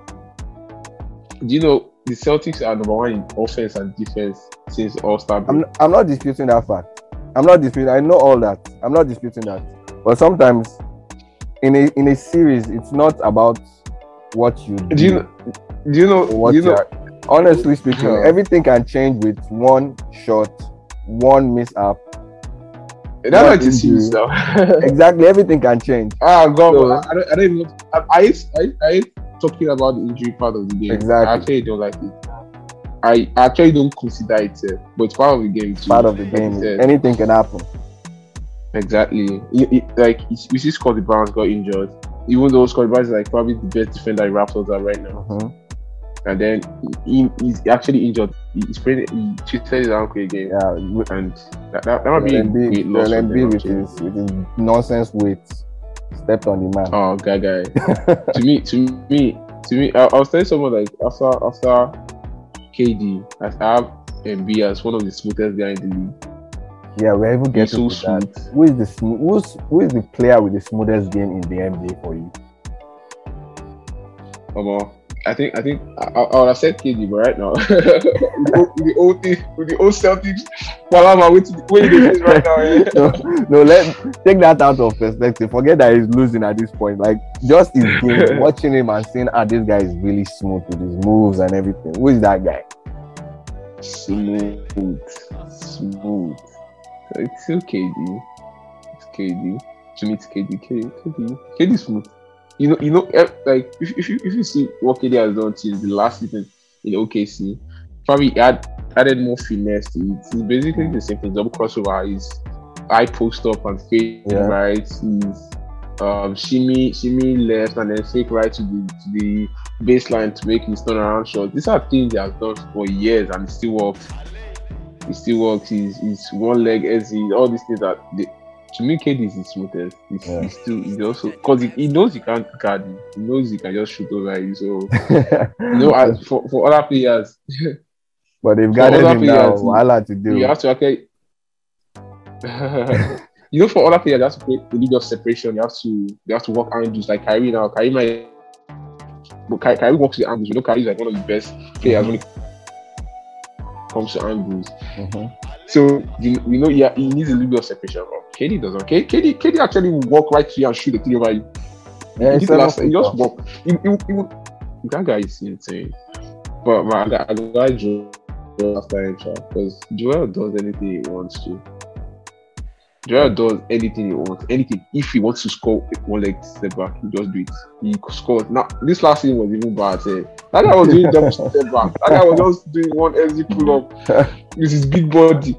the Celtics are number 1 in offense and defense since All-Star break? I'm not disputing that fact. I know all that. I'm not disputing that. But sometimes in a series, it's not about what you do. Honestly speaking, everything can change with one shot, one mishap. That's what it seems now. Exactly, everything can change. God, so, I don't even. I talking about the injury part of the game. Exactly. I actually don't like it. I actually don't consider it, but it's part of the game too. Part of the game. Anything can happen. Exactly. You see, Scottie Barnes got injured. Even though Scottie Barnes is probably the best defender Raptors are right now. Mm-hmm. And then he's actually injured. He twisted his ankle again. Yeah, and that might be a great loss. With his nonsense weight stepped on the man. Oh, guy. to me, I was telling someone after KD, I have MB as one of the smoothest guys in the league. Yeah, we're even getting to that. Who is the player with the smoothest game in the NBA for you? I think I would have said KD, but right now with the old Celtics, Palama where he is right now. No, let's take that out of perspective. Forget that he's losing at this point. Just his game, watching him and seeing this guy is really smooth with his moves and everything. Who is that guy? Smooth. It's still KD. It's KD. To me, it's KD. KD smooth. If you see what KD has done since the last season in OKC, probably added more finesse to it. It's basically the same thing. Double crossover. He's eye post up and fake right. He's shimmy left and then fake right to the baseline to make his turnaround shot. These are things he has done for years and it still works. He's one leg SE. All these things are. To me, KD is the smoothest. He's also because he knows he can't guard him. He knows he can just shoot over you. So for other players, but they've got him now. What to do? You have to actually. For other players, you have to play a league of separation. You have to work angles like Kyrie now. Kyrie works the angles. Kyrie is one of the best players when it comes to angles. Mm-hmm. So he needs a little bit of separation. KD doesn't. KD actually will walk right here and shoot the three over you. Yeah, he just walk. That guy is insane. But I got Joel after him, because Joel does anything he wants to. Gerrard does anything he wants. Anything. If he wants to score one leg step back, he just do it. He scores. Now, this last season was even bad. That guy was doing double step back. That guy was just doing one SG pull up with his big body.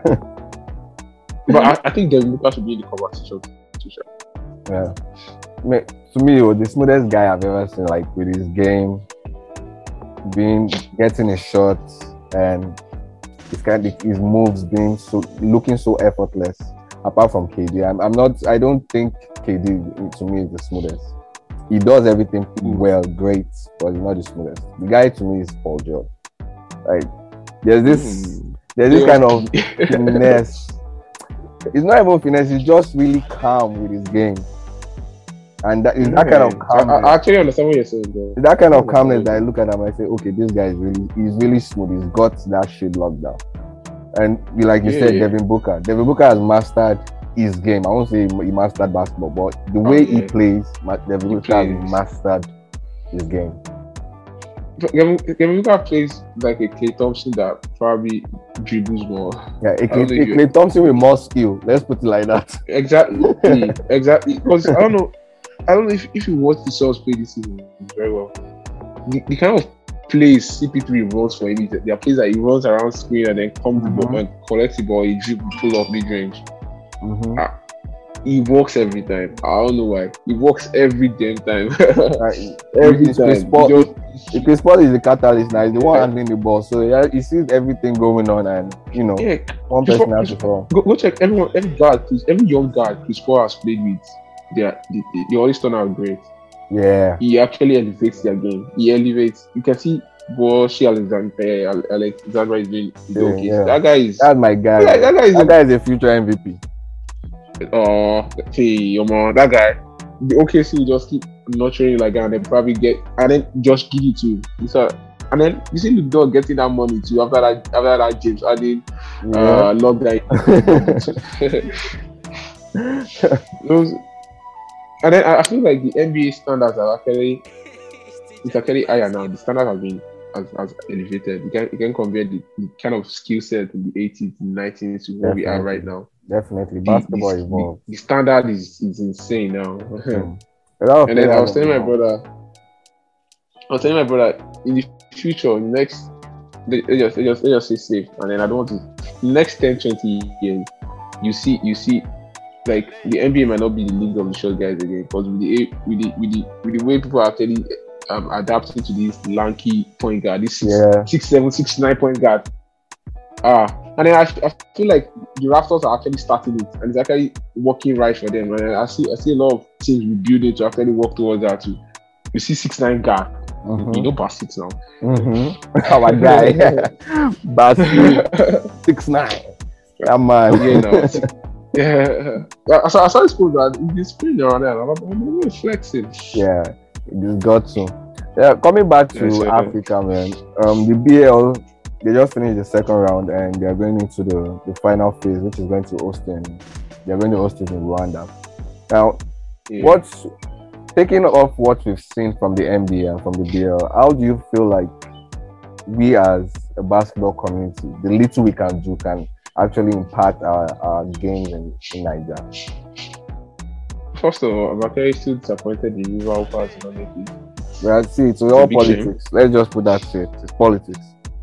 But I think Devin Booker should be in the conversation. Yeah. To me, the smoothest guy I've ever seen, like with his game, getting his shots and his moves looking so effortless. Apart from KD, I don't think KD to me is the smoothest. He does everything well, great, but he's not the smoothest. The guy to me is Paul George. Like there's this kind of finesse. It's not even finesse. He's just really calm with his game, and that is that kind of calmness. I actually understand what you're saying, though. That kind of calmness that I look at him and I say, okay, this guy he's really smooth. He's got that shit locked down. And like you said, Devin Booker has mastered his game. I won't say he mastered basketball, but the way he plays, Devin Booker has mastered his game. Devin Booker plays like a Klay Thompson that probably dribbles more. Yeah, a Klay Thompson with more skill. Let's put it like that. Exactly. Because I don't know if you watch the Suns play this season very well. The kind of plays CP3 runs for him, there are plays that he runs around screen and then comes the ball and collects the ball, he dribble, pull off mid-range. He works every time. I don't know why. He works every damn time. Every time. Chris Paul is the catalyst now. He's the one handling the ball, so he sees everything going on, and one person has to fall. Go check every young guard Chris Paul has played with. They always turn out great. Yeah, he actually elevates their game. He elevates. You can see Shai Alexander is doing okay. Yeah. That's my guy. That guy is a future MVP. That guy. The OKC will just keep nurturing like that, and then probably just give it to him. And then you see the dog getting that money too after that James Harden locked that. And then I feel like the NBA standards are actually higher now. The standard has elevated. You can compare the kind of skill set in the 80s, 90s to where we are right now. Definitely, basketball evolved. The standard is insane now. And then I was telling my brother, in the future, in the next, let's just say safe, and then I don't want to. Next 10, 20 years, you see. Like the NBA might not be the league of the short guys again, because with the way people are actually adapting to this lanky point guard, this 6'7", 6'9" point guard. And then I feel like the Raptors are actually starting it, and it's actually working right for them. And I see a lot of teams rebuilding to actually work towards that too. You see 6'9" guard, you know Baskets now. Our guy, Basket 6'9". That man, Yeah, I saw this school that he's playing around there. I'm flexing. Yeah, it just got to. Yeah, coming back to Africa, man. The BL, they just finished the second round and they are going into the final phase, which is going to host they're going to host it in Rwanda. Now, what's taking off what we've seen from the NBA and from the BL? How do you feel like we as a basketball community, the little we can do, can actually impact our games in Nigeria? First of all, I'm actually still disappointed in River Hoopers in Olympics. Well, see, it's all politics. Shame. Let's just put that straight. It's politics.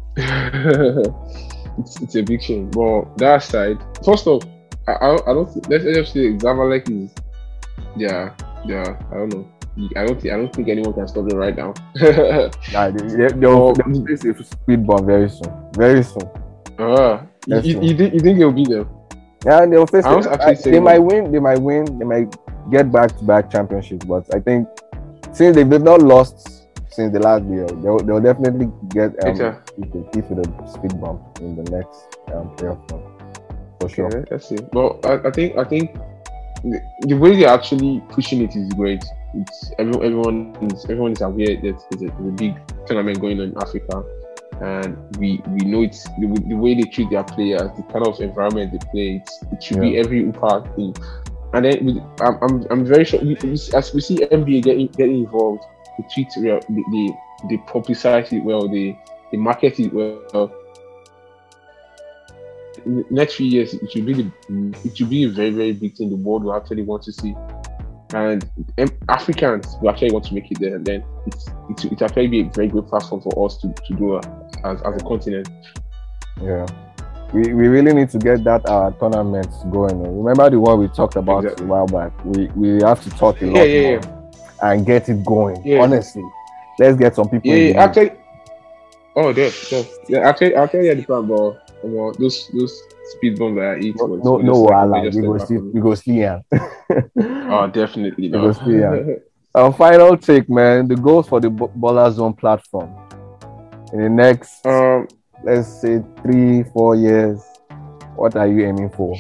it's a big shame. But that aside, first of all, I don't think, let's just say Zamalek is I don't know. I don't think anyone can stop them right now. They'll face a speed bump very soon. Very soon. You think they'll be there? Yeah, they'll face it. They might win. They might get back-to-back championships. But I think since they've not lost since the last year, they'll definitely get if with a speed bump in the next playoff run. For sure. Let's see. Well, I think the way they're actually pushing it is great. It's everyone is aware that there's a big tournament going on in Africa. And we know it's the way they treat their players, the kind of environment they play. It should be every UPA thing. And then I'm very sure as we see NBA getting involved, they treat they publicize it well, they market it well. next few years, it should be a very, very big thing the world will actually want to see. And Africans will actually want to make it there, and then it actually be a very good platform for us to grow as a continent. Yeah. We really need to get that tournament going. Remember the one we talked about a while back? We have to talk a lot more and get it going. Yeah. Honestly, let's get some people. Yeah, actually. Oh, yeah. Actually, I'll tell you the plan, bro. Those speed bumps that I eat. No, we go see ya. Oh, definitely. No. We go see ya. Final take, man. The goals for the Baller Zone platform in the next, let's say 3-4 years. What are you aiming for?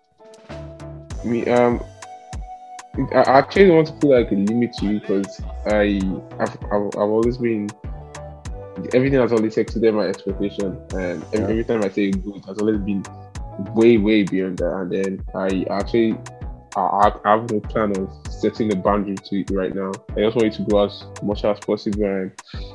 I actually want to put like a limit to you because I've always been. Everything has always exceeded my expectation, and every time I say good, it has always been way beyond that. And then I have no plan of setting a boundary to it right now. I just want it to grow as much as possible, and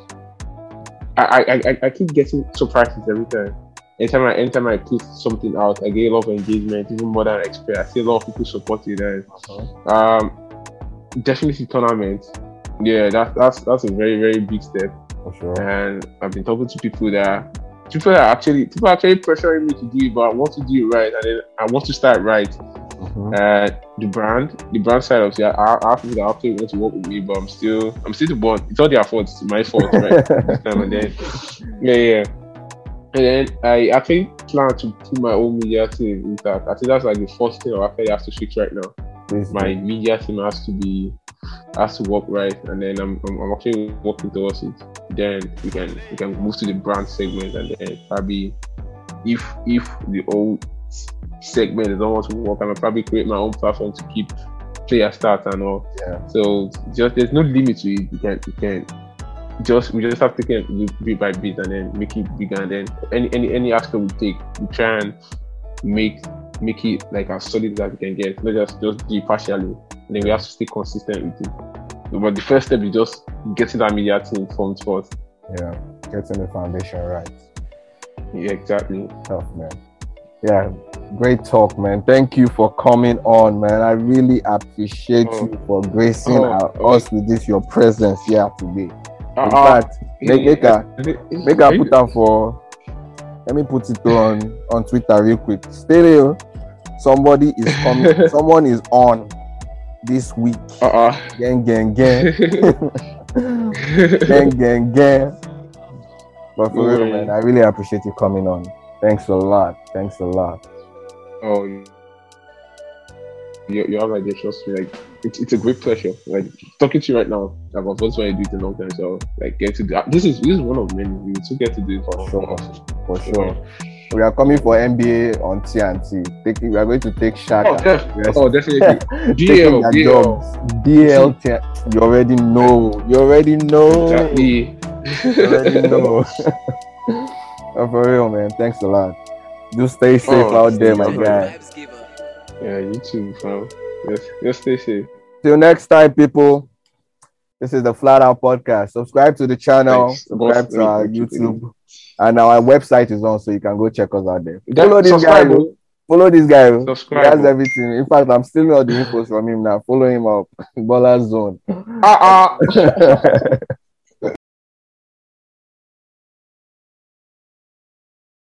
I keep getting surprises every time. Anytime I put something out, I get a lot of engagement, even more than I expect. I see a lot of people support it, and definitely tournament. Yeah, that's a very, very big step. For sure. And I've been talking to people that are actually pressuring me to do it, but I want to do it right, and then I want to start right. The brand side of it, I have people that actually want to work with me, but I'm still the one. It's not their fault, it's my fault, right? And then and then I actually plan to put my own media team in that. I think that's like the first thing I actually have to fix right now. My media team has to work right, and then I'm actually working towards it. Then we can move to the brand segment, and then probably if the old segment doesn't want to work, I'll probably create my own platform to keep player stats and all. Yeah. So just there's no limit to it. We just have to take it bit by bit and then make it bigger, and then any aspect we take, we try and make it like as solid as we can get, not just do it partially. And then we have to stay consistent with it. But the first step is just getting that media team formed first. Yeah, getting the foundation right. Yeah, exactly. Tough, man. Yeah, great talk, man. Thank you for coming on, man. I really appreciate you for gracing us with this, your presence here today. In fact, make a put down for. Let me put it on Twitter real quick. Stay there. Somebody is coming. Someone is on this week. Gang. gang. But for real, man, I really appreciate you coming on. Thanks a lot. Oh, you have like trust me. Like it's a great pleasure. Like talking to you right now. I've always wanted to do it a long time. So like get to do this is one of many. We still get to do it for sure. We are coming for NBA on TNT. We are going to take shots. Definitely. DL. You already know. Exactly. You already know. For real, man. Thanks a lot. Just stay safe out there, my guy. Yeah, you too, fam. Just stay safe. Till next time, people. This is the Flat Out Podcast. Subscribe to the channel. Subscribe to our YouTube. And our website is on, so you can go check us out there. Follow this guy. Subscribe. He has everything. In fact, I'm still not the infos from him now. Follow him up. Baller Zone.